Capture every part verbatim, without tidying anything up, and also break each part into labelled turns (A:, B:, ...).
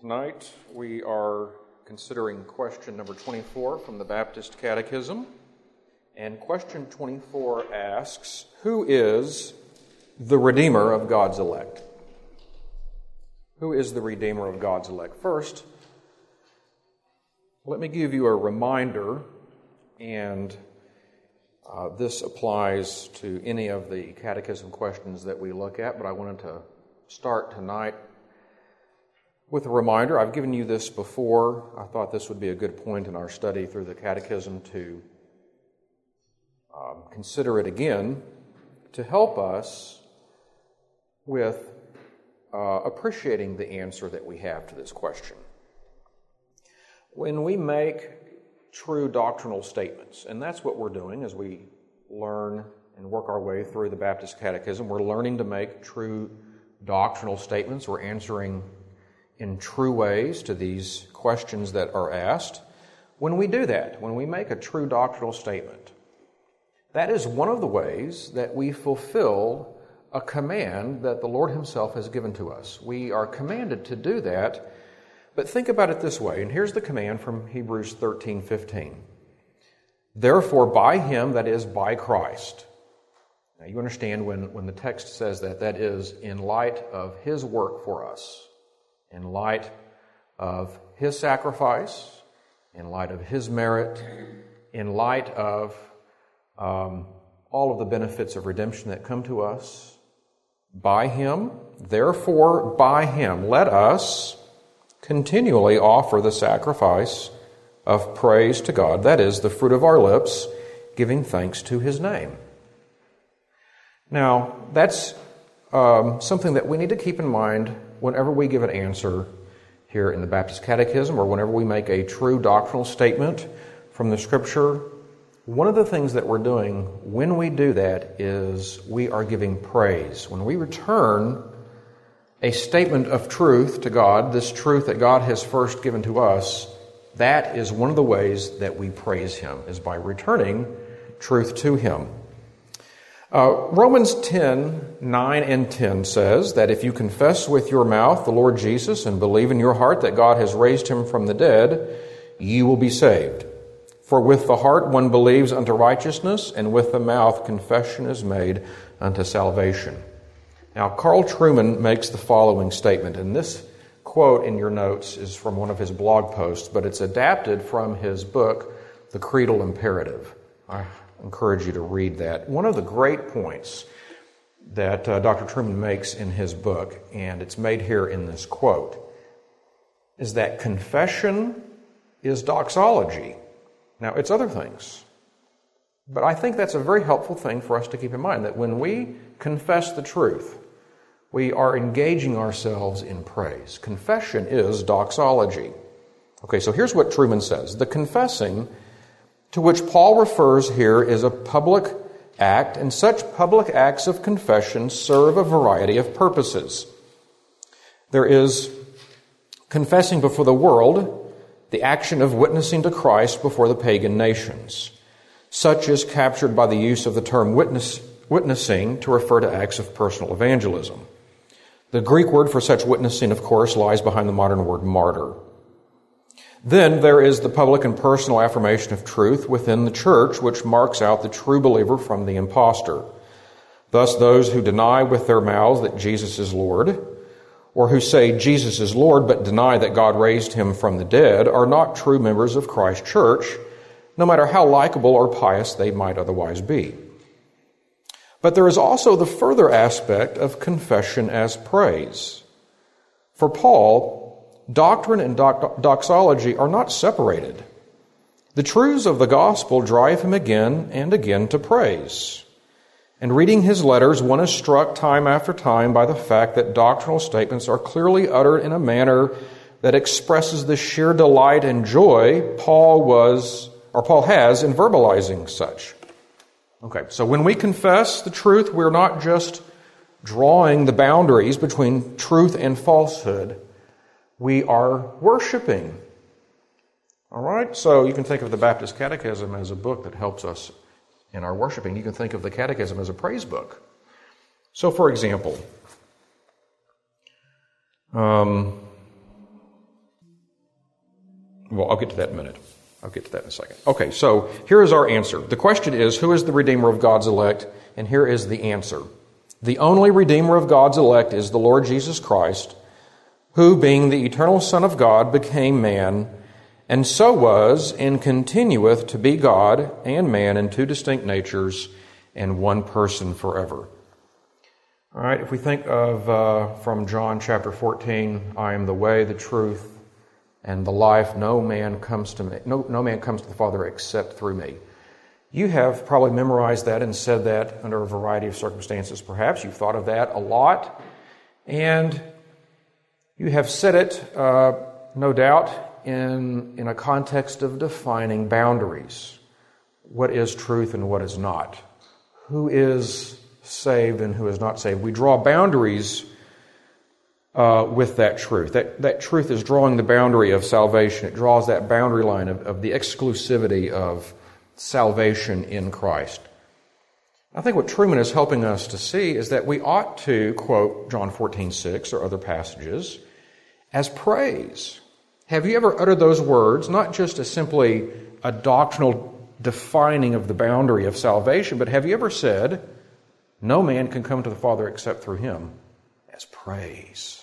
A: Tonight we are considering question number twenty-four from the Baptist Catechism. And question twenty-four asks, who is the Redeemer of God's elect? Who is the Redeemer of God's elect? First, let me give you a reminder, and uh, this applies to any of the catechism questions that we look at, but I wanted to start tonight with a reminder. I've given you this before. I thought this would be a good point in our study through the catechism to um, consider it again, to help us with uh, appreciating the answer that we have to this question. When we make true doctrinal statements, and that's what we're doing as we learn and work our way through the Baptist Catechism, we're learning to make true doctrinal statements. We're answering in true ways to these questions that are asked. When we do that, when we make a true doctrinal statement, that is one of the ways that we fulfill a command that the Lord Himself has given to us. We are commanded to do that, but think about it this way, and here's the command from Hebrews thirteen fifteen. Therefore, by Him, that is, by Christ. Now, you understand when, when the text says that, that is in light of His work for us, in light of His sacrifice, in light of His merit, in light of um, all of the benefits of redemption that come to us. By Him, therefore by Him, let us continually offer the sacrifice of praise to God, that is, the fruit of our lips, giving thanks to His name. Now, that's um, something that we need to keep in mind whenever we give an answer here in the Baptist Catechism, or whenever we make a true doctrinal statement from the Scripture. One of the things that we're doing when we do that is we are giving praise. When we return a statement of truth to God, this truth that God has first given to us, that is one of the ways that we praise Him, is by returning truth to Him. Uh, Romans ten, nine and ten says that if you confess with your mouth the Lord Jesus and believe in your heart that God has raised Him from the dead, you will be saved. For with the heart one believes unto righteousness, and with the mouth confession is made unto salvation. Now, Carl Trueman makes the following statement, and this quote in your notes is from one of his blog posts, but it's adapted from his book, The Creedal Imperative. I encourage you to read that. One of the great points that uh, Doctor Trueman makes in his book, and it's made here in this quote, is that confession is doxology. Now, it's other things, but I think that's a very helpful thing for us to keep in mind, that when we confess the truth, we are engaging ourselves in praise. Confession is doxology. Okay, so here's what Trueman says. The confessing to which Paul refers here is a public act, and such public acts of confession serve a variety of purposes. There is confessing before the world, the action of witnessing to Christ before the pagan nations. Such is captured by the use of the term witness, witnessing to refer to acts of personal evangelism. The Greek word for such witnessing, of course, lies behind the modern word martyr. Then there is the public and personal affirmation of truth within the church, which marks out the true believer from the impostor. Thus, those who deny with their mouths that Jesus is Lord, or who say Jesus is Lord but deny that God raised Him from the dead, are not true members of Christ's church, no matter how likable or pious they might otherwise be. But there is also the further aspect of confession as praise. For Paul, doctrine and dox- doxology are not separated. The truths of the gospel drive him again and again to praise. And reading his letters, one is struck time after time by the fact that doctrinal statements are clearly uttered in a manner that expresses the sheer delight and joy Paul was, or Paul has, in verbalizing such. Okay, so when we confess the truth, we're not just drawing the boundaries between truth and falsehood. We are worshiping. All right? So you can think of the Baptist Catechism as a book that helps us in our worshiping. You can think of the Catechism as a praise book. So, for example, um, Well, I'll get to that in a minute. I'll get to that in a second. Okay, so here is our answer. The question is, who is the Redeemer of God's elect? And here is the answer. The only Redeemer of God's elect is the Lord Jesus Christ, who, being the eternal Son of God, became man, and so was and continueth to be God and man in two distinct natures and one person forever. All right, if we think of uh, from John chapter fourteen, I am the way, the truth, and the life. No man comes to me. No, no man comes to the Father except through me. You have probably memorized that and said that under a variety of circumstances. Perhaps you've thought of that a lot, and you have said it, uh, no doubt, in in a context of defining boundaries. What is truth and what is not? Who is saved and who is not saved? We draw boundaries uh, with that truth. That that truth is drawing the boundary of salvation. It draws that boundary line of, of the exclusivity of salvation in Christ. I think what Truman is helping us to see is that we ought to quote John fourteen six or other passages as praise. Have you ever uttered those words, not just as simply a doctrinal defining of the boundary of salvation, but have you ever said, no man can come to the Father except through him, as praise,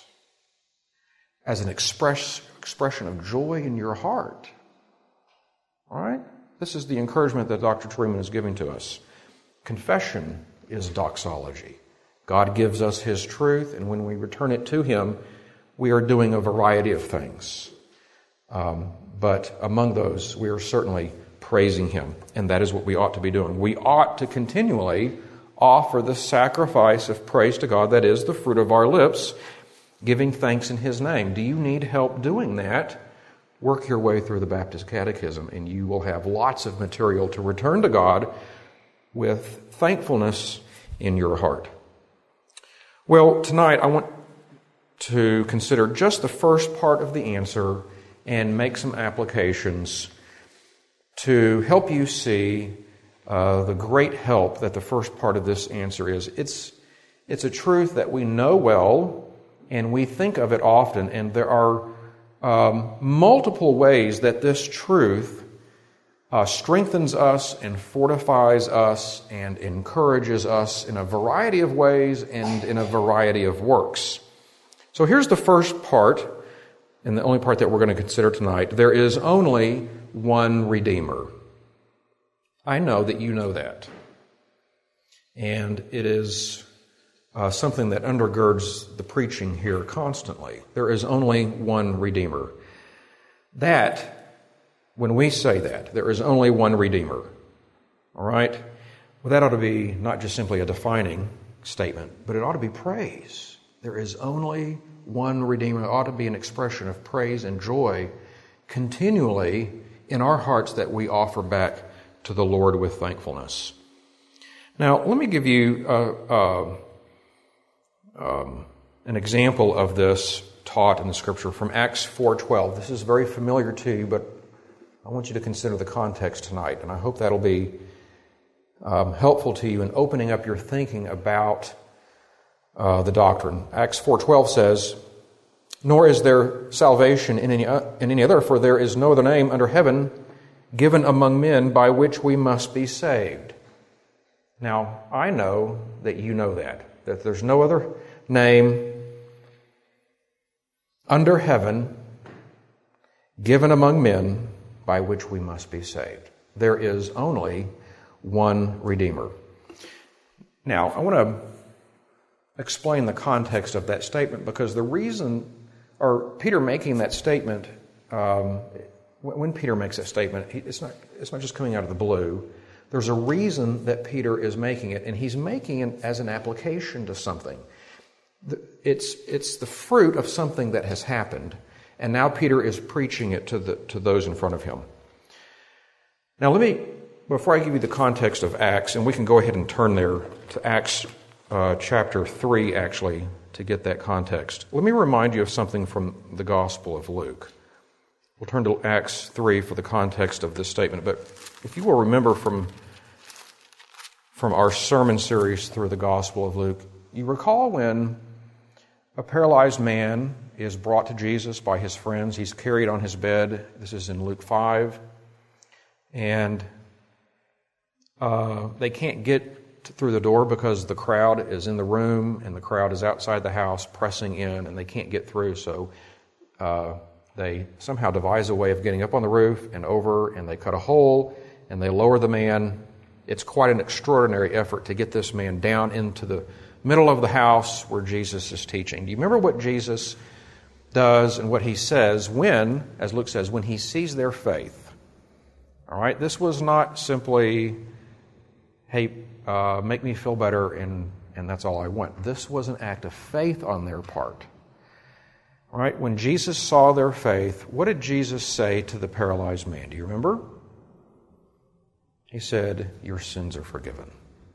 A: as an express expression of joy in your heart? All right? This is the encouragement that Doctor Truman is giving to us. Confession is doxology. God gives us His truth, and when we return it to Him, we are doing a variety of things. Um, but among those, we are certainly praising Him, and that is what we ought to be doing. We ought to continually offer the sacrifice of praise to God, that is, the fruit of our lips, giving thanks in His name. Do you need help doing that? Work your way through the Baptist Catechism, and you will have lots of material to return to God with thankfulness in your heart. Well, tonight I want to consider just the first part of the answer and make some applications to help you see uh, the great help that the first part of this answer is. It's, it's a truth that we know well, and we think of it often, and there are um, multiple ways that this truth uh, strengthens us and fortifies us and encourages us in a variety of ways and in a variety of works. So here's the first part, and the only part that we're going to consider tonight. There is only one Redeemer. I know that you know that. And it is uh, something that undergirds the preaching here constantly. There is only one Redeemer. That, when we say that, there is only one Redeemer. All right? Well, that ought to be not just simply a defining statement, but it ought to be praise. There is only one Redeemer. It ought to be an expression of praise and joy continually in our hearts that we offer back to the Lord with thankfulness. Now, let me give you uh, uh, um, an example of this taught in the Scripture from Acts four twelve. This is very familiar to you, but I want you to consider the context tonight, and I hope that'll be um, helpful to you in opening up your thinking about uh, the doctrine. Acts four twelve says, "Nor is there salvation in any, uh, in any other, for there is no other name under heaven given among men by which we must be saved." Now, I know that you know that, that there's no other name under heaven given among men by which we must be saved. There is only one Redeemer. Now, I want to explain the context of that statement, because the reason, or Peter making that statement, um, when Peter makes that statement, it's not, it's not just coming out of the blue. There's a reason that Peter is making it, and he's making it as an application to something. It's, it's the fruit of something that has happened, and now Peter is preaching it to the, to those in front of him. Now let me, before I give you the context of Acts, and we can go ahead and turn there to Acts uh, chapter three, actually, to get that context. Let me remind you of something from the Gospel of Luke. We'll turn to Acts three for the context of this statement. But if you will remember from, from our sermon series through the Gospel of Luke, you recall when A paralyzed man is brought to Jesus by his friends. He's carried on his bed. This is in Luke five. And uh, they can't get through the door because the crowd is in the room and the crowd is outside the house pressing in, and they can't get through. So uh, they somehow devise a way of getting up on the roof and over, and they cut a hole and they lower the man. It's quite an extraordinary effort to get this man down into the middle of the house where Jesus is teaching. Do you remember what Jesus does and what he says when, as Luke says, when he sees their faith? All right, this was not simply, hey, uh, make me feel better and, and that's all I want. This was an act of faith on their part. All right, when Jesus saw their faith, what did Jesus say to the paralyzed man? Do you remember? He said, your sins are forgiven.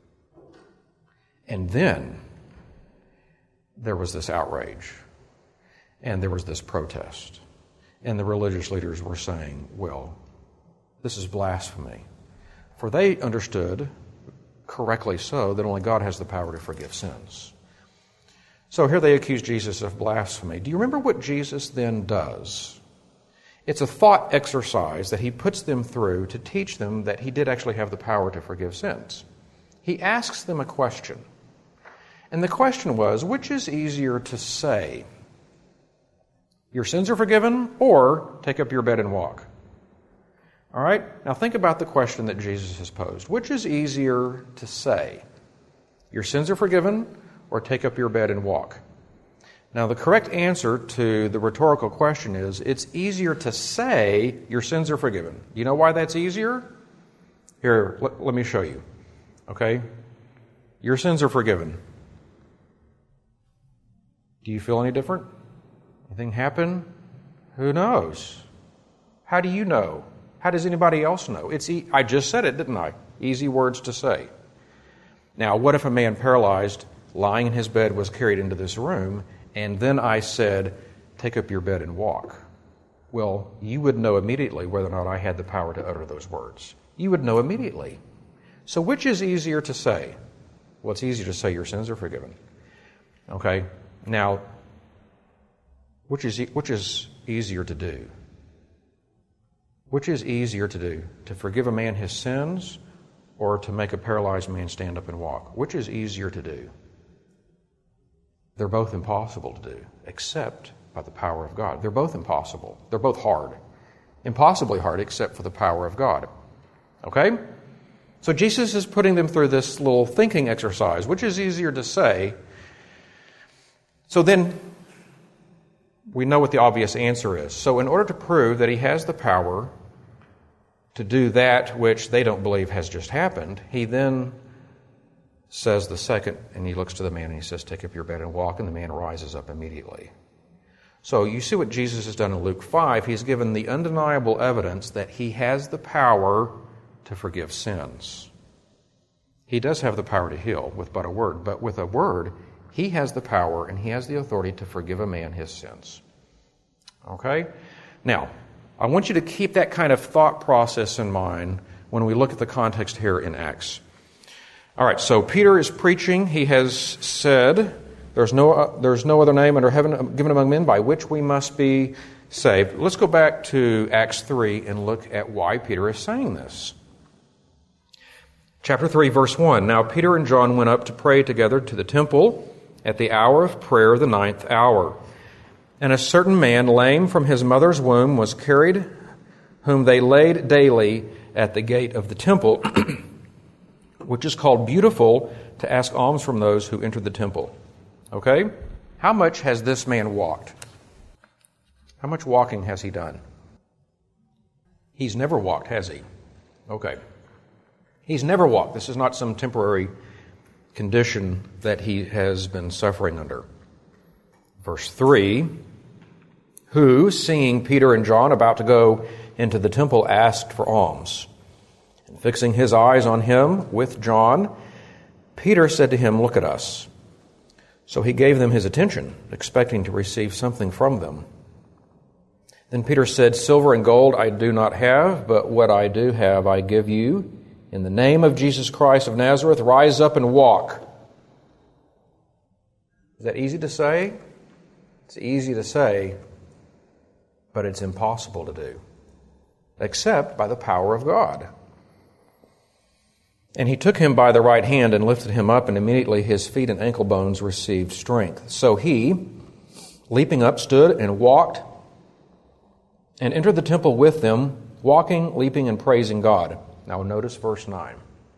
A: And then there was this outrage, and there was this protest. And the religious leaders were saying, well, this is blasphemy. For they understood, correctly so, that only God has the power to forgive sins. So here they accuse Jesus of blasphemy. Do you remember what Jesus then does? It's a thought exercise that he puts them through to teach them that he did actually have the power to forgive sins. He asks them a question. And the question was, which is easier to say? Your sins are forgiven, or take up your bed and walk? All right? Now think about the question that Jesus has posed. Which is easier to say? Your sins are forgiven, or take up your bed and walk? Now the correct answer to the rhetorical question is, it's easier to say your sins are forgiven. You know why that's easier? Here, let, let me show you. Okay? Your sins are forgiven. Do you feel any different? Anything happen? Who knows? How do you know? How does anybody else know? It's e- I just said it, didn't I? Easy words to say. Now, what if a man paralyzed, lying in his bed, was carried into this room, and then I said, take up your bed and walk? Well, you would know immediately whether or not I had the power to utter those words. You would know immediately. So which is easier to say? Well, it's easier to say your sins are forgiven. Okay? Now, which is which is easier to do? Which is easier to do? To forgive a man his sins, or to make a paralyzed man stand up and walk? Which is easier to do? They're both impossible to do, except by the power of God. They're both impossible. They're both hard. Impossibly hard, except for the power of God. Okay? So Jesus is putting them through this little thinking exercise. Which is easier to say? So then, we know what the obvious answer is. So in order to prove that he has the power to do that which they don't believe has just happened, he then says the second, and he looks to the man and he says, take up your bed and walk, and the man rises up immediately. So you see what Jesus has done in Luke five. He's given the undeniable evidence that he has the power to forgive sins. He does have the power to heal with but a word, but with a word, he has the power and he has the authority to forgive a man his sins. Okay? Now, I want you to keep that kind of thought process in mind when we look at the context here in Acts. All right, so Peter is preaching. He has said, there's no, uh, there's no other name under heaven given among men by which we must be saved. Let's go back to Acts three and look at why Peter is saying this. Chapter three, verse one. Now Peter and John went up to pray together to the temple at the hour of prayer, the ninth hour. And a certain man, lame from his mother's womb, was carried, whom they laid daily at the gate of the temple, which is called Beautiful, to ask alms from those who entered the temple. Okay? How much has this man walked? How much walking has he done? He's never walked, has he? Okay. He's never walked. This is not some temporary condition that he has been suffering under. Verse three, who, seeing Peter and John about to go into the temple, asked for alms. And fixing his eyes on him with John, Peter said to him, look at us. So he gave them his attention, expecting to receive something from them. Then Peter said, silver and gold I do not have, but what I do have I give you. In the name of Jesus Christ of Nazareth, rise up and walk. Is that easy to say? It's easy to say, but it's impossible to do, except by the power of God. And he took him by the right hand and lifted him up, and immediately his feet and ankle bones received strength. So he, leaping up, stood and walked and entered the temple with them, walking, leaping, and praising God. Now notice verse nine.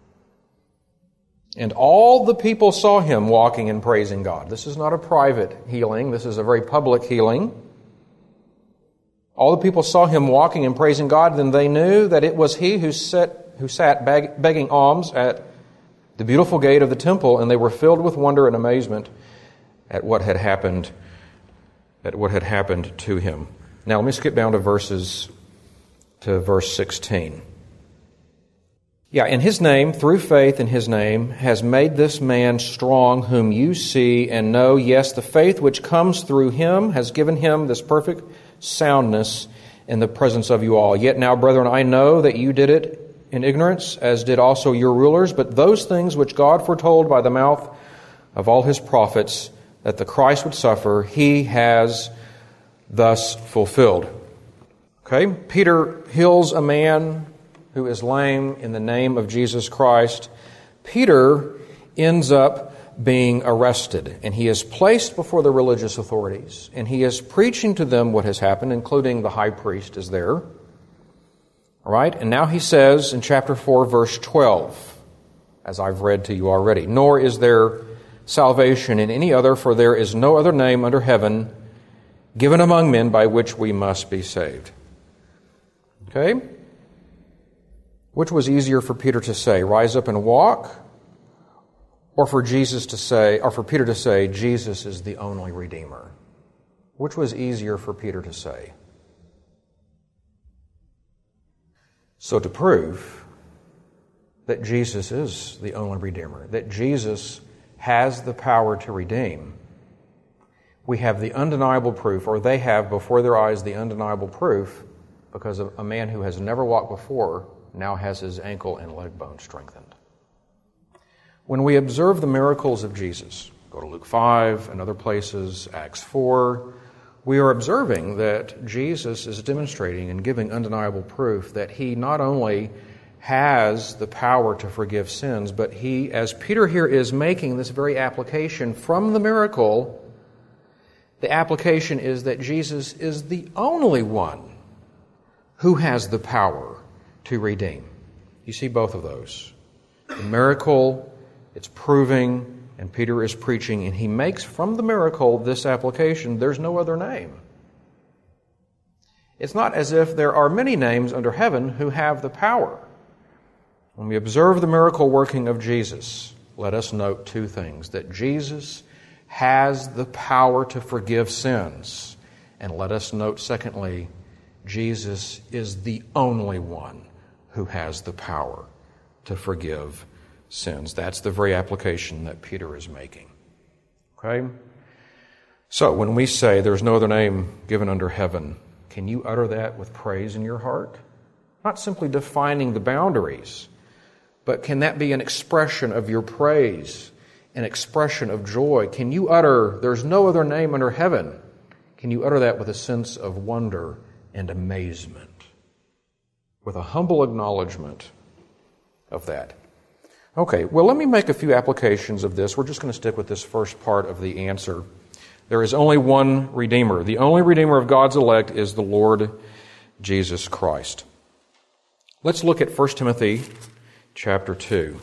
A: And all the people saw him walking and praising God. This is not a private healing. This is a very public healing. All the people saw him walking and praising God. Then they knew that it was he who sat, who sat beg, begging alms at the beautiful gate of the temple, and they were filled with wonder and amazement at what had happened, at what had happened to him. Now let me skip down to verses to verse sixteen. Yeah, in his name, through faith in his name, has made this man strong whom you see and know. Yes, the faith which comes through him has given him this perfect soundness in the presence of you all. Yet now, brethren, I know that you did it in ignorance, as did also your rulers. But those things which God foretold by the mouth of all his prophets, that the Christ would suffer, he has thus fulfilled. Okay, Peter heals a man who is lame in the name of Jesus Christ. Peter ends up being arrested, and he is placed before the religious authorities, and he is preaching to them what has happened, including the high priest is there. All right, and now he says in chapter four, verse twelve, as I've read to you already, nor is there salvation in any other, for there is no other name under heaven given among men by which we must be saved. Okay? Which was easier for Peter to say, rise up and walk, or for Jesus to say, or for Peter to say, Jesus is the only Redeemer? Which was easier for Peter to say? So to prove that Jesus is the only Redeemer, that Jesus has the power to redeem, we have the undeniable proof, or they have before their eyes the undeniable proof, because a man who has never walked before now has his ankle and leg bone strengthened. When we observe the miracles of Jesus, go to Luke five and other places, Acts four, we are observing that Jesus is demonstrating and giving undeniable proof that he not only has the power to forgive sins, but he, as Peter here is making this very application from the miracle, the application is that Jesus is the only one who has the power to redeem. You see both of those. The miracle, it's proving, and Peter is preaching, and he makes from the miracle this application, there's no other name. It's not as if there are many names under heaven who have the power. When we observe the miracle working of Jesus, let us note two things: that Jesus has the power to forgive sins, and let us note, secondly, Jesus is the only one who has the power to forgive sins. That's the very application that Peter is making. Okay? So, when we say there's no other name given under heaven, can you utter that with praise in your heart? Not simply defining the boundaries, but can that be an expression of your praise, an expression of joy? Can you utter, there's no other name under heaven? Can you utter that with a sense of wonder and amazement, with a humble acknowledgement of that? Okay, well, let me make a few applications of this. We're just going to stick with this first part of the answer. There is only one Redeemer. The only Redeemer of God's elect is the Lord Jesus Christ. Let's look at First Timothy chapter two.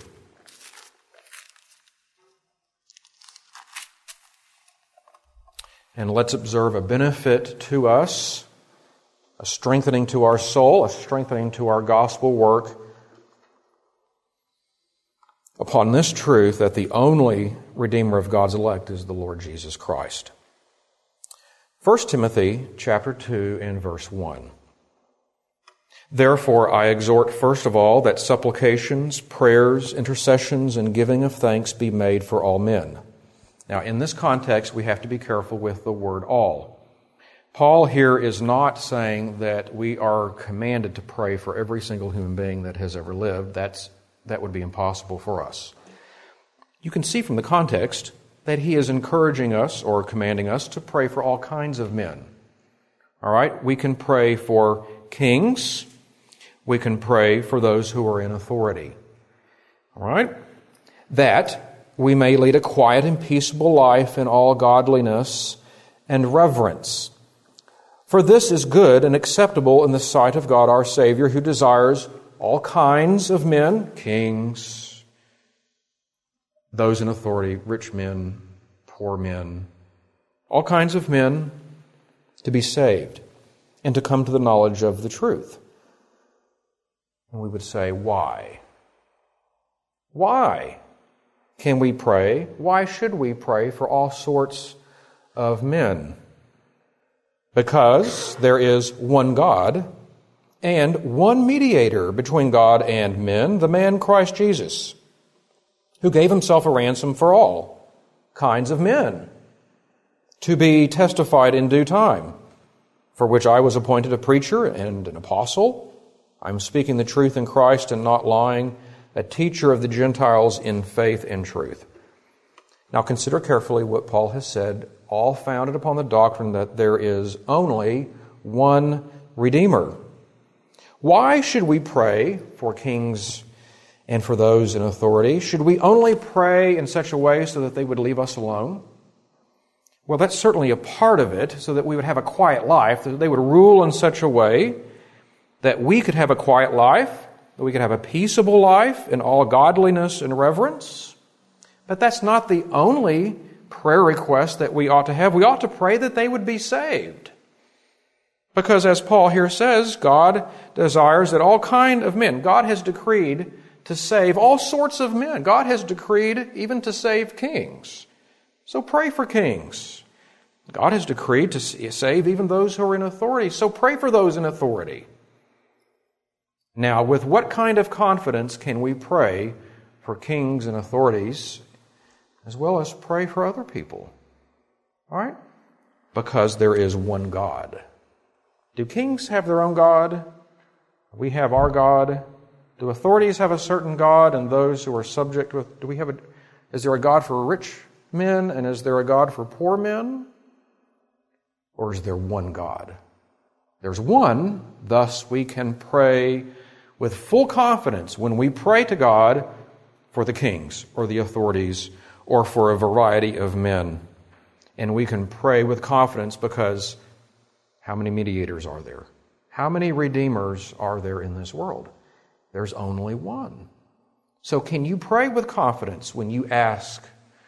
A: And let's observe a benefit to us, a strengthening to our soul, a strengthening to our gospel work, upon this truth that the only Redeemer of God's elect is the Lord Jesus Christ. First Timothy chapter two and verse one. Therefore I exhort first of all that supplications, prayers, intercessions, and giving of thanks be made for all men. Now in this context we have to be careful with the word all. Paul here is not saying that we are commanded to pray for every single human being that has ever lived. That's That would be impossible for us. You can see from the context that he is encouraging us or commanding us to pray for all kinds of men. All right? We can pray for kings. We can pray for those who are in authority. All right? That we may lead a quiet and peaceable life in all godliness and reverence. For this is good and acceptable in the sight of God our Savior, who desires all kinds of men, kings, those in authority, rich men, poor men, all kinds of men to be saved and to come to the knowledge of the truth. And we would say, why? Why can we pray? Why should we pray for all sorts of men? Because there is one God and one mediator between God and men, the man Christ Jesus, who gave himself a ransom for all kinds of men, to be testified in due time, for which I was appointed a preacher and an apostle. I'm speaking the truth in Christ and not lying, a teacher of the Gentiles in faith and truth. Now consider carefully what Paul has said, all founded upon the doctrine that there is only one Redeemer. Why should we pray for kings and for those in authority? Should we only pray in such a way so that they would leave us alone? Well, that's certainly a part of it, so that we would have a quiet life, that they would rule in such a way that we could have a quiet life, that we could have a peaceable life in all godliness and reverence. But that's not the only prayer request that we ought to have. We ought to pray that they would be saved. Because as Paul here says, God desires that all kind of men, God has decreed to save all sorts of men. God has decreed even to save kings. So pray for kings. God has decreed to save even those who are in authority. So pray for those in authority. Now, with what kind of confidence can we pray for kings and authorities as well as pray for other people? All right? Because there is one God. Do kings have their own God? We have our God. Do authorities have a certain God, and those who are subject with, do we have a, is there a God for rich men, and is there a God for poor men? Or is there one God? There's one, thus we can pray with full confidence when we pray to God for the kings or the authorities or for a variety of men. And we can pray with confidence because how many mediators are there? How many redeemers are there in this world? There's only one. So can you pray with confidence when you ask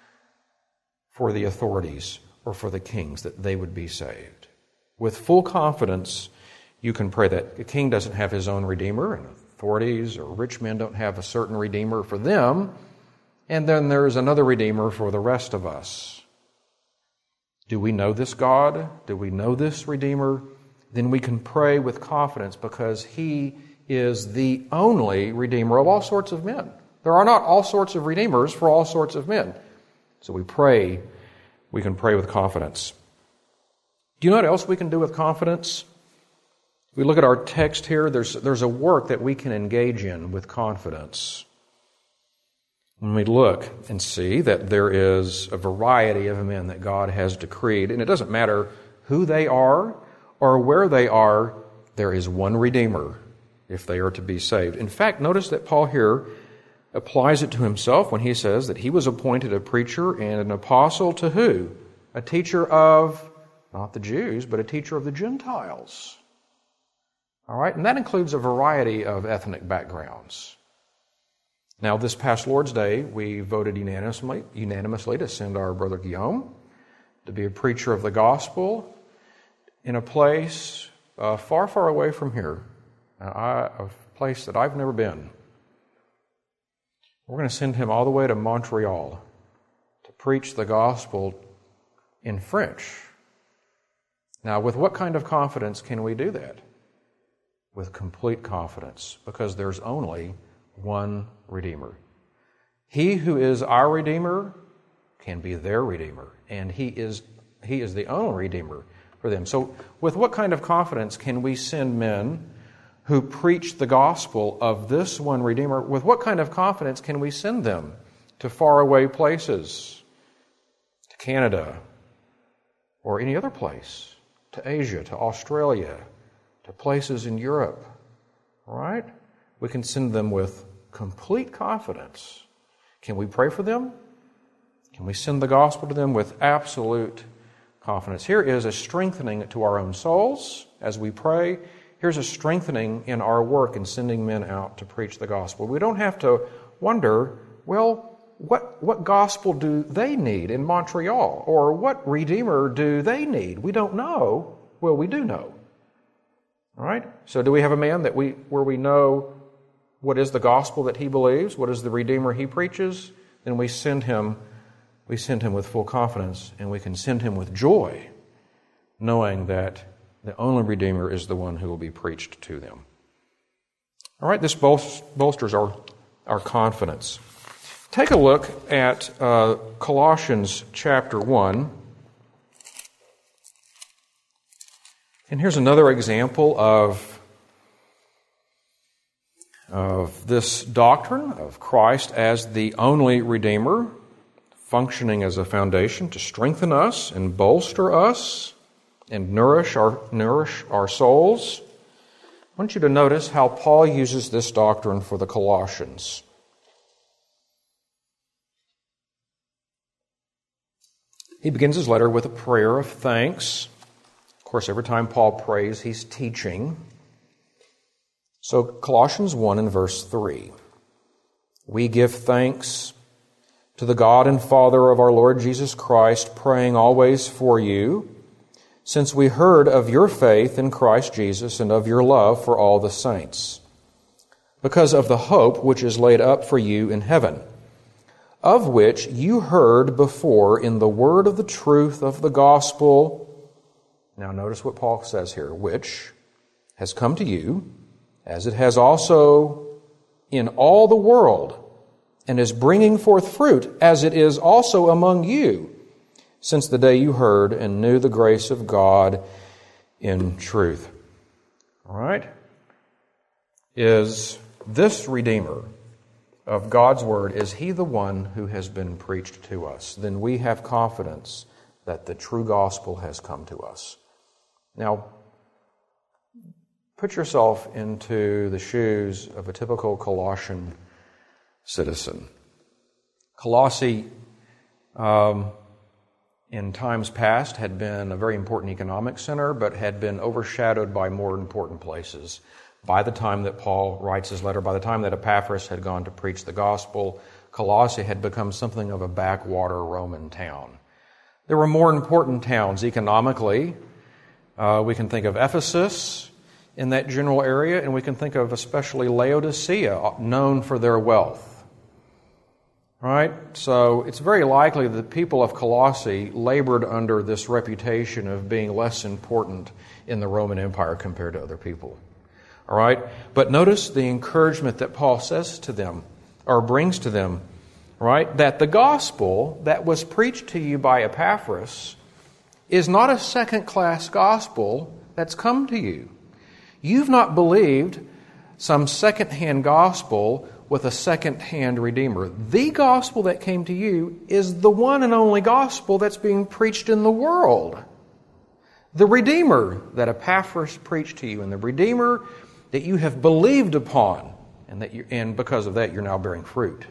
A: for the authorities or for the kings that they would be saved? With full confidence, you can pray that. A king doesn't have his own redeemer, and authorities or rich men don't have a certain redeemer for them, and then there's another redeemer for the rest of us. Do we know this God? Do we know this Redeemer? Then we can pray with confidence because He is the only Redeemer of all sorts of men. There are not all sorts of Redeemers for all sorts of men. So we pray, we can pray with confidence. Do you know what else we can do with confidence? If we look at our text here, there's, there's a work that we can engage in with confidence. When we look and see that there is a variety of men that God has decreed, and it doesn't matter who they are or where they are, there is one Redeemer if they are to be saved. In fact, notice that Paul here applies it to himself when he says that he was appointed a preacher and an apostle to who? A teacher of, not the Jews, but a teacher of the Gentiles. All right, and that includes a variety of ethnic backgrounds. Now, this past Lord's Day, we voted unanimously, unanimously to send our brother Guillaume to be a preacher of the gospel in a place uh, far, far away from here, uh, a place that I've never been. We're going to send him all the way to Montreal to preach the gospel in French. Now, with what kind of confidence can we do that? With complete confidence, because there's only one Redeemer. He who is our Redeemer can be their Redeemer, and He is He is the only Redeemer for them. So with what kind of confidence can we send men who preach the gospel of this one Redeemer? With what kind of confidence can we send them to faraway places Canada, or any other place, to Asia, to Australia, to places in Europe, all right? We can send them with complete confidence. Can we pray for them? Can we send the gospel to them with absolute confidence? Here is a strengthening to our own souls as we pray. Here's a strengthening in our work in sending men out to preach the gospel. We don't have to wonder, well, what, what gospel do they need in Montreal? Or what Redeemer do they need? We don't know. Well, we do know. All right? So do we have a man that we where we know what is the gospel that he believes? What is the Redeemer he preaches? Then we send him We send him with full confidence, and we can send him with joy, knowing that the only Redeemer is the one who will be preached to them. All right, this bolsters our, our confidence. Take a look at uh, Colossians chapter one. And here's another example of, of this doctrine of Christ as the only Redeemer, functioning as a foundation to strengthen us and bolster us and nourish our nourish our souls. I want you to notice how Paul uses this doctrine for the Colossians. He begins his letter with a prayer of thanks. Of course, every time Paul prays, he's teaching. So Colossians one and verse three. We give thanks to the God and Father of our Lord Jesus Christ, praying always for you, since we heard of your faith in Christ Jesus and of your love for all the saints, because of the hope which is laid up for you in heaven, of which you heard before in the word of the truth of the gospel. Now notice what Paul says here, which has come to you, as it has also in all the world, and is bringing forth fruit, as it is also among you, since the day you heard and knew the grace of God in truth. All right? Is this Redeemer of God's Word, is He the one who has been preached to us? Then we have confidence that the true gospel has come to us. Now, put yourself into the shoes of a typical Colossian citizen. Colossae, um, in times past, had been a very important economic center, but had been overshadowed by more important places. By the time that Paul writes his letter, by the time that Epaphras had gone to preach the gospel, Colossae had become something of a backwater Roman town. There were more important towns economically. Uh, we can think of Ephesus in that general area, and we can think of especially Laodicea, known for their wealth. Right? So it's very likely that the people of Colossae labored under this reputation of being less important in the Roman Empire compared to other people. All right? But notice the encouragement that Paul says to them, or brings to them, right? That the gospel that was preached to you by Epaphras is not a second-class gospel that's come to you. You've not believed some second-hand gospel with a second-hand Redeemer. The gospel that came to you is the one and only gospel that's being preached in the world. The Redeemer that Epaphras preached to you, and the Redeemer that you have believed upon, and that you and because of that you're now bearing fruit,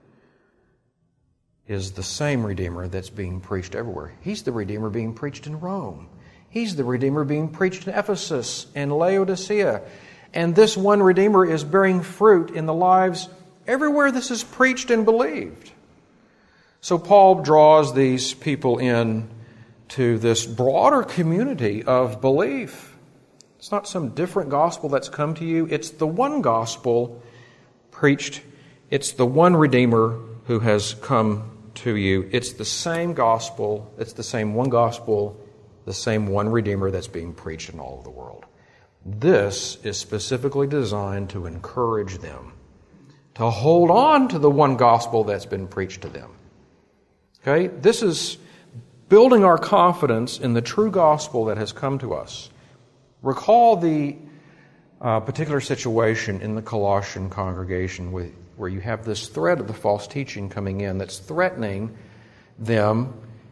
A: is the same Redeemer that's being preached everywhere. He's the Redeemer being preached in Rome. He's the Redeemer being preached in Ephesus and Laodicea. And this one Redeemer is bearing fruit in the lives everywhere this is preached and believed. So Paul draws these people in to this broader community of belief. It's not some different gospel that's come to you. It's the one gospel preached. It's the one Redeemer who has come to you. It's the same gospel. It's the same one gospel, the same one Redeemer that's being preached in all of the world. This is specifically designed to encourage them to hold on to the one gospel that's been preached to them. Okay? This is building our confidence in the true gospel that has come to us. Recall the uh, particular situation in the Colossian congregation with, where you have this thread of the false teaching coming in that's threatening them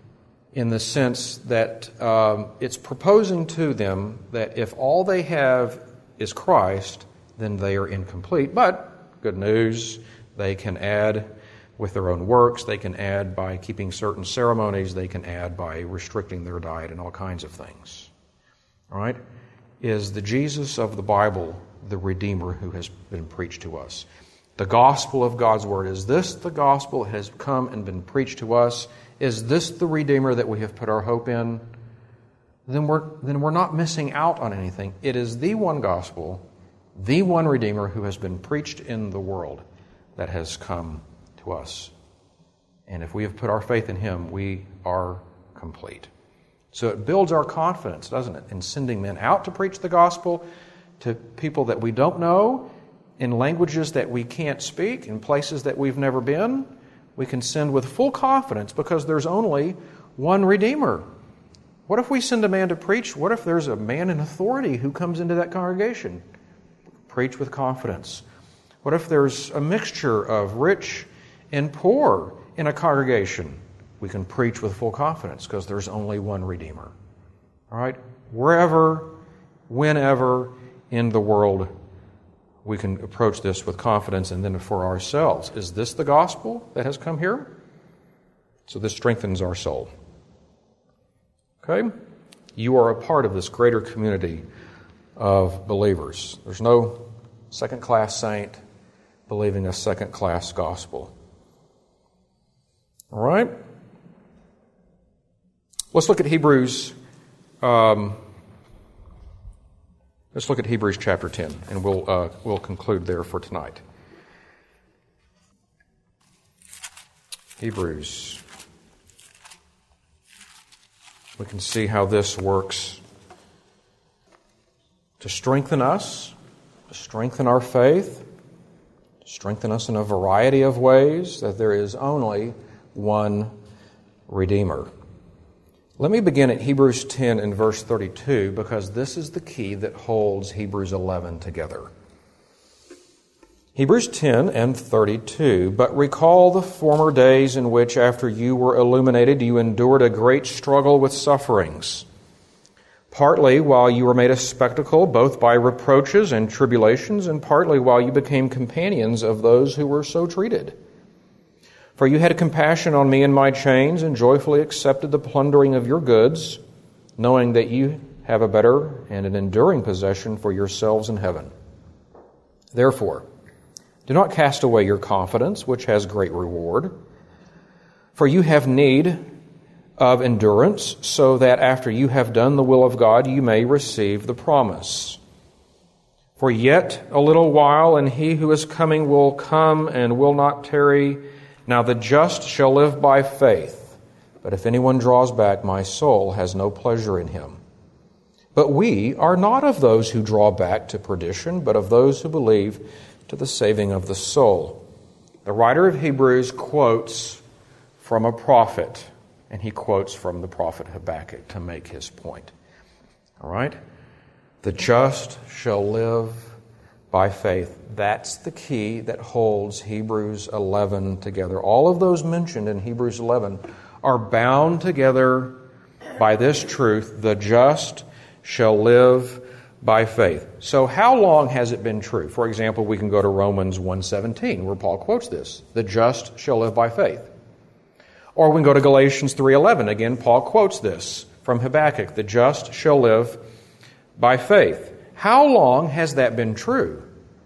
A: in the sense that um, it's proposing to them that if all they have is Christ, then they are incomplete. But, good news, they can add with their own works, they can add by keeping certain ceremonies, they can add by restricting their diet and all kinds of things. All right? Is the Jesus of the Bible the Redeemer who has been preached to us? The gospel of God's Word, is this the gospel that has come and been preached to us? Is this the Redeemer that we have put our hope in? Then we're, then we're not missing out on anything. It is the one gospel, the one Redeemer who has been preached in the world that has come to us. And if we have put our faith in Him, we are complete. So it builds our confidence, doesn't it, in sending men out to preach the gospel to people that we don't know, in languages that we can't speak, in places that we've never been. We can send with full confidence because there's only one Redeemer. What if we send a man to preach? What if there's a man in authority who comes into that congregation? Preach with confidence. What if there's a mixture of rich and poor in a congregation? We can preach with full confidence because there's only one Redeemer. All right? Wherever, whenever in the world, we can approach this with confidence. And then for ourselves, is this the gospel that has come here? So this strengthens our soul. Okay? You are a part of this greater community of believers. There's no second-class saint believing a second-class gospel. All right? Let's look at Hebrews. Um, let's look at Hebrews chapter ten, and we'll uh, we'll conclude there for tonight. Hebrews. We can see how this works to strengthen us, to strengthen our faith, to strengthen us in a variety of ways, that there is only one Redeemer. Let me begin at Hebrews ten and verse thirty-two, because this is the key that holds Hebrews eleven together. Hebrews ten and thirty-two, "But recall the former days in which, after you were illuminated, you endured a great struggle with sufferings, partly while you were made a spectacle, both by reproaches and tribulations, and partly while you became companions of those who were so treated. For you had compassion on me in my chains, and joyfully accepted the plundering of your goods, knowing that you have a better and an enduring possession for yourselves in heaven. Therefore, do not cast away your confidence, which has great reward. For you have need of endurance, so that after you have done the will of God, you may receive the promise. For yet a little while, and he who is coming will come and will not tarry. Now the just shall live by faith. But if anyone draws back, my soul has no pleasure in him. But we are not of those who draw back to perdition, but of those who believe to the saving of the soul." The writer of Hebrews quotes from a prophet, and he quotes from the prophet Habakkuk to make his point. All right? The just shall live by faith. That's the key that holds Hebrews eleven together. All of those mentioned in Hebrews eleven are bound together by this truth: the just shall live by faith. So how long has it been true? For example, we can go to Romans one seventeen, where Paul quotes this: the just shall live by faith. Or we can go to Galatians three eleven. Again, Paul quotes this from Habakkuk: the just shall live by faith. How long has that been true?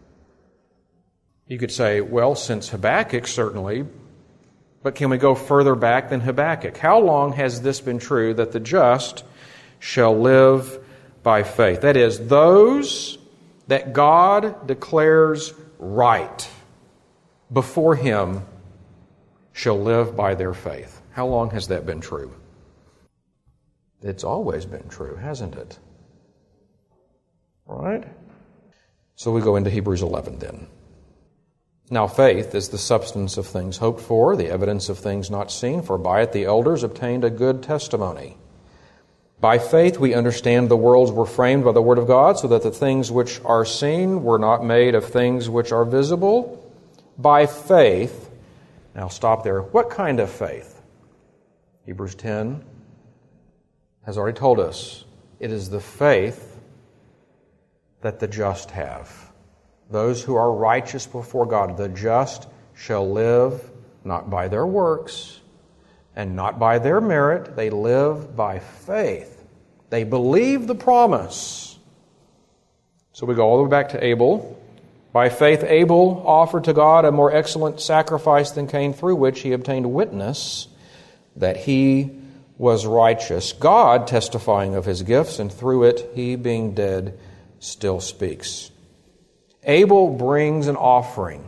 A: You could say, well, since Habakkuk, certainly. But can we go further back than Habakkuk? How long has this been true, that the just shall live by faith? That is, those that God declares right before Him shall live by their faith. How long has that been true? It's always been true, hasn't it? Right? So we go into Hebrews eleven then. "Now faith is the substance of things hoped for, the evidence of things not seen, for by it the elders obtained a good testimony. By faith we understand the worlds were framed by the word of God, so that the things which are seen were not made of things which are visible. By faith," now stop there. What kind of faith? Hebrews ten has already told us it is the faith that the just have. Those who are righteous before God, the just shall live not by their works and not by their merit. They live by faith. They believe the promise. So we go all the way back to Abel. By faith, Abel offered to God a more excellent sacrifice than Cain, through which he obtained witness that he was righteous, God testifying of his gifts, and through it, he being dead still speaks. Abel brings an offering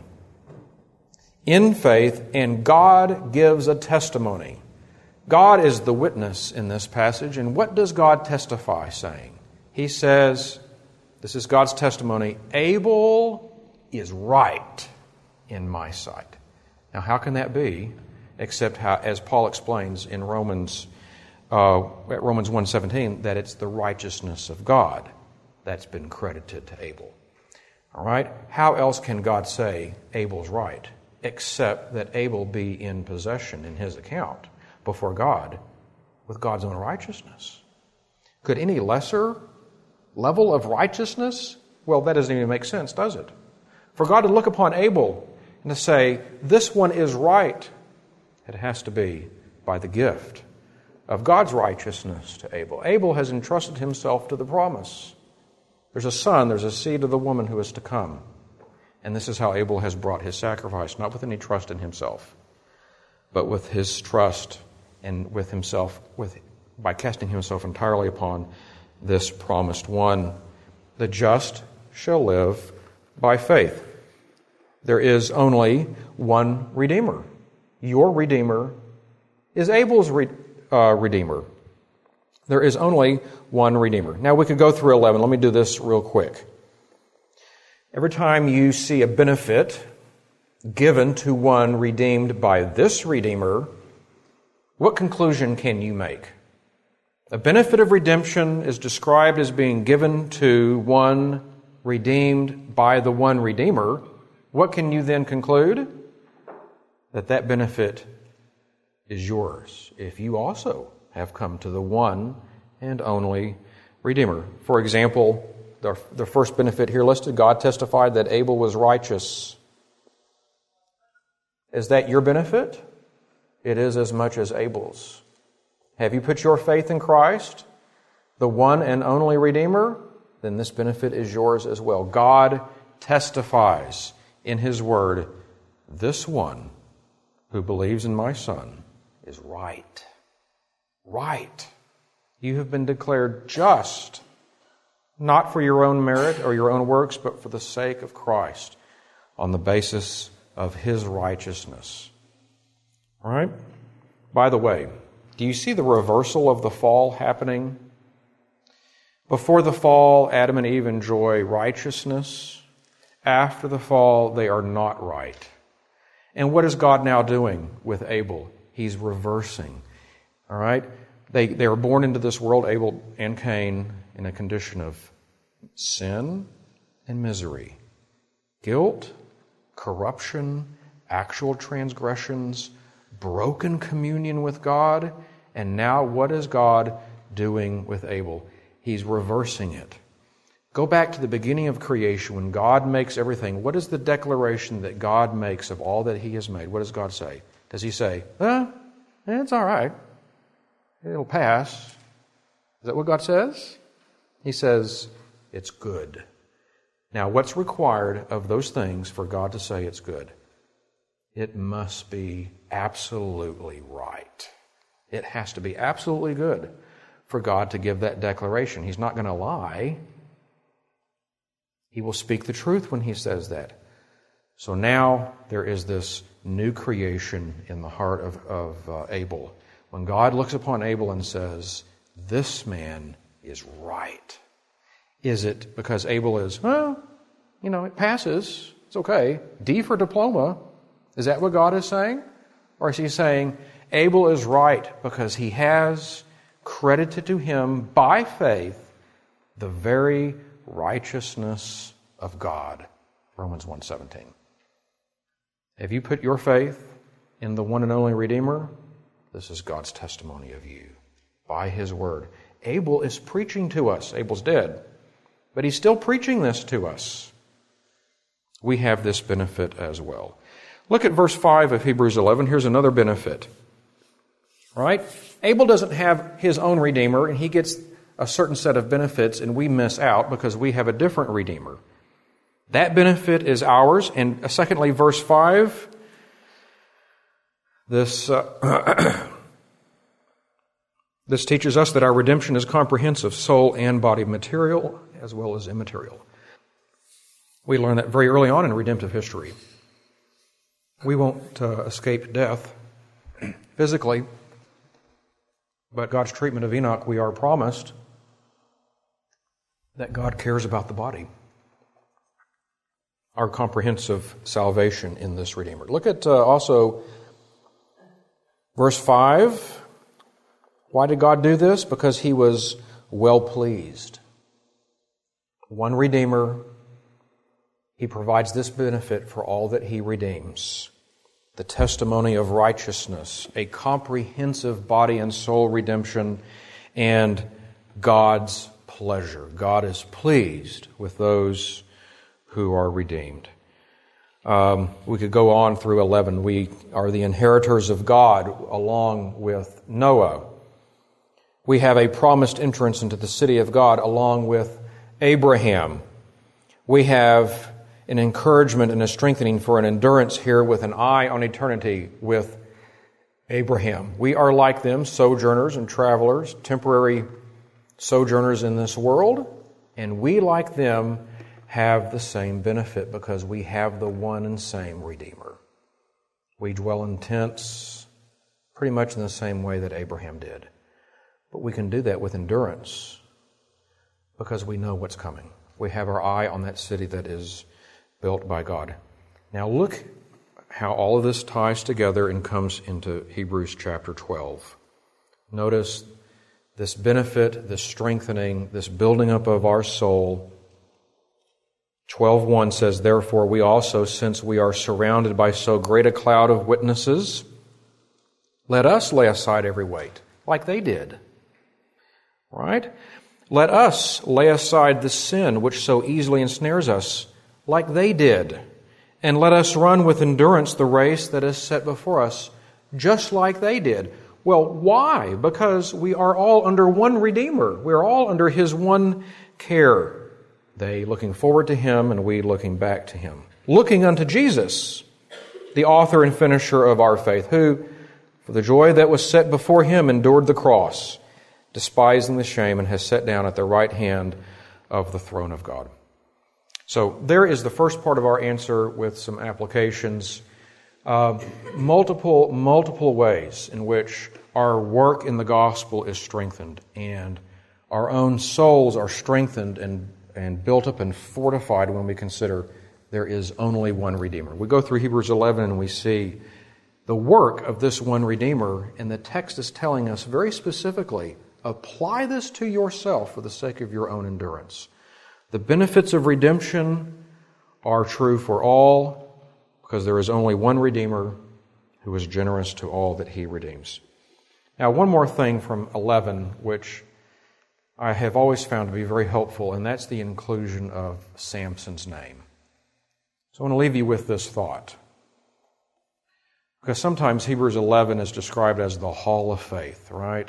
A: in faith, and God gives a testimony. God is the witness in this passage, and what does God testify, saying? He says, this is God's testimony, Abel is right in my sight. Now, how can that be, except how, as Paul explains in Romans uh, Romans one seventeen, that it's the righteousness of God that's been credited to Abel. All right? How else can God say Abel's right, except that Abel be in possession in his account before God with God's own righteousness? Could any lesser level of righteousness? Well, that doesn't even make sense, does it? For God to look upon Abel and to say, this one is right, it has to be by the gift of God's righteousness to Abel. Abel has entrusted himself to the promise. There's a son, there's a seed of the woman who is to come. And this is how Abel has brought his sacrifice, not with any trust in himself, but with his trust and with himself, with by casting himself entirely upon this promised one. The just shall live by faith. There is only one Redeemer. Your Redeemer is Abel's re- uh, Redeemer. There is only one Redeemer. Now we could go through eleven. Let me do this real quick. Every time you see a benefit given to one redeemed by this Redeemer, what conclusion can you make? The benefit of redemption is described as being given to one redeemed by the one Redeemer. What can you then conclude? That that benefit is yours if you also have come to the one and only Redeemer. For example, the, the first benefit here listed, God testified that Abel was righteous. Is that your benefit? It is as much as Abel's. Have you put your faith in Christ, the one and only Redeemer? Then this benefit is yours as well. God testifies in His Word, this one who believes in my Son is right. Right. You have been declared just, not for your own merit or your own works, but for the sake of Christ, on the basis of His righteousness. All right? By the way, do you see the reversal of the fall happening? Before the fall, Adam and Eve enjoy righteousness. After the fall, they are not right. And what is God now doing with Abel? He's reversing. All right? They, they were born into this world, Abel and Cain, in a condition of sin and misery. Guilt, corruption, actual transgressions, broken communion with God. And now what is God doing with Abel? He's reversing it. Go back to the beginning of creation when God makes everything. What is the declaration that God makes of all that He has made? What does God say? Does He say, eh, it's all right. It'll pass. Is that what God says? He says, it's good. Now, what's required of those things for God to say it's good? It must be absolutely right. It has to be absolutely good for God to give that declaration. He's not going to lie. He will speak the truth when He says that. So now there is this new creation in the heart of, of uh, Abel. When God looks upon Abel and says, this man is right. Is it because Abel is, well, you know, it passes, it's okay, D for diploma? Is that what God is saying? Or is He saying, Abel is right because he has credited to him by faith the very righteousness of God? Romans one seventeen. Have you put your faith in the one and only Redeemer? This is God's testimony of you by His Word. Abel is preaching to us. Abel's dead, but he's still preaching this to us. We have this benefit as well. Look at verse five of Hebrews eleven. Here's another benefit. Right? Abel doesn't have his own Redeemer, and he gets a certain set of benefits, and we miss out because we have a different Redeemer. That benefit is ours. And uh, secondly, verse five, this, uh, this teaches us that our redemption is comprehensive, soul and body, material as well as immaterial. We learn that very early on in redemptive history. We won't uh, escape death physically, but God's treatment of Enoch, we are promised that God cares about the body. Our comprehensive salvation in this Redeemer. Look at uh, also verse five. Why did God do this? Because He was well pleased. One Redeemer, He provides this benefit for all that He redeems. The testimony of righteousness, a comprehensive body and soul redemption, and God's pleasure. God is pleased with those who are redeemed. Um, we could go on through eleven. We are the inheritors of God along with Noah. We have a promised entrance into the city of God along with Abraham. We have an encouragement and a strengthening for an endurance here with an eye on eternity with Abraham. We are like them, sojourners and travelers, temporary sojourners in this world, and we, like them, have the same benefit because we have the one and same Redeemer. We dwell in tents pretty much in the same way that Abraham did. But we can do that with endurance because we know what's coming. We have our eye on that city that is built by God. Now look how all of this ties together and comes into Hebrews chapter twelve. Notice this benefit, this strengthening, this building up of our soul. twelve one says, "Therefore we also, since we are surrounded by so great a cloud of witnesses, let us lay aside every weight," like they did. Right? "Let us lay aside the sin which so easily ensnares us," like they did. "And let us run with endurance the race that is set before us," just like they did. Well, why? Because we are all under one Redeemer. We are all under His one care. They looking forward to Him and we looking back to Him. Looking unto Jesus, the author and finisher of our faith, who, for the joy that was set before Him, endured the cross, despising the shame, and has sat down at the right hand of the throne of God. So there is the first part of our answer with some applications. Uh, multiple, multiple ways in which our work in the gospel is strengthened and our own souls are strengthened and, and built up and fortified when we consider there is only one Redeemer. We go through Hebrews eleven and we see the work of this one Redeemer, and the text is telling us very specifically, apply this to yourself for the sake of your own endurance. The benefits of redemption are true for all because there is only one Redeemer who is generous to all that He redeems. Now, one more thing from eleven, which I have always found to be very helpful, and that's the inclusion of Samson's name. So I want to leave you with this thought. Because sometimes Hebrews eleven is described as the hall of faith, right?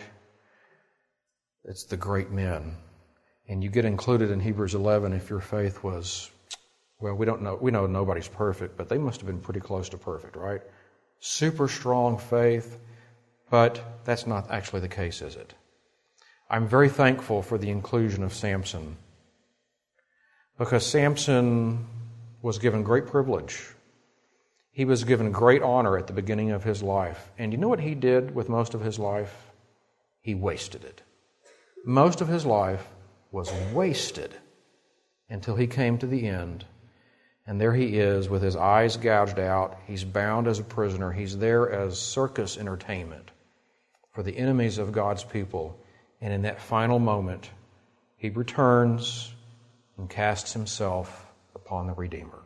A: It's the great men. And you get included in Hebrews eleven if your faith was, well, we don't know, we know nobody's perfect, but they must have been pretty close to perfect, right? Super strong faith, but that's not actually the case, is it? I'm very thankful for the inclusion of Samson, because Samson was given great privilege. He was given great honor at the beginning of his life. And you know what he did with most of his life? He wasted it. Most of his life was wasted until he came to the end. And there he is with his eyes gouged out. He's bound as a prisoner. He's there as circus entertainment for the enemies of God's people. And in that final moment, he returns and casts himself upon the Redeemer.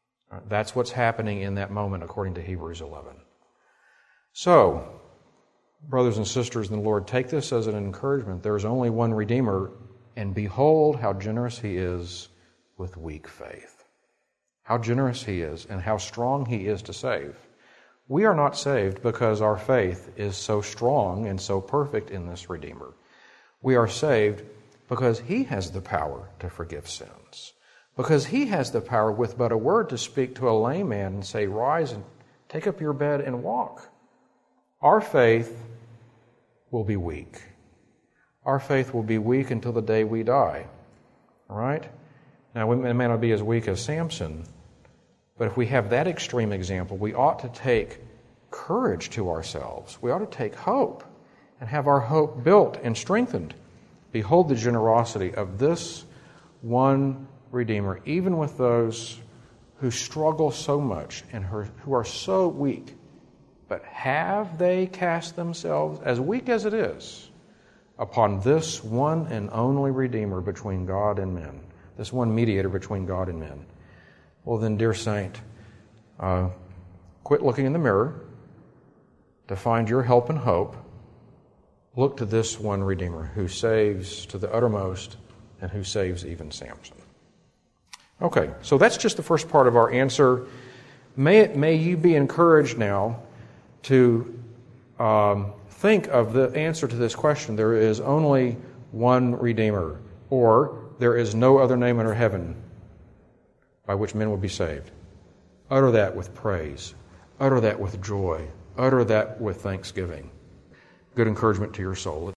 A: That's what's happening in that moment according to Hebrews eleven. So, Brothers and sisters in the Lord, take this as an encouragement. There is only one Redeemer, and behold how generous He is with weak faith. How generous He is and how strong He is to save. We are not saved because our faith is so strong and so perfect in this Redeemer. We are saved because He has the power to forgive sins. Because He has the power with but a word to speak to a lame man and say, rise and take up your bed and walk. Our faith will be weak. Our faith will be weak until the day we die. All right? Now, we may not be as weak as Samson, but if we have that extreme example, we ought to take courage to ourselves. We ought to take hope and have our hope built and strengthened. Behold the generosity of this one Redeemer, even with those who struggle so much and who are so weak. But have they cast themselves, as weak as it is, upon this one and only Redeemer between God and men, this one mediator between God and men? Well then, dear saint, uh, quit looking in the mirror to find your help and hope. Look to this one Redeemer who saves to the uttermost and who saves even Samson. Okay, so that's just the first part of our answer. May it, may you be encouraged now to um, think of the answer to this question. There is only one Redeemer, or there is no other name under heaven by which men will be saved. Utter that with praise. Utter that with joy. Utter that with thanksgiving. Good encouragement to your soul.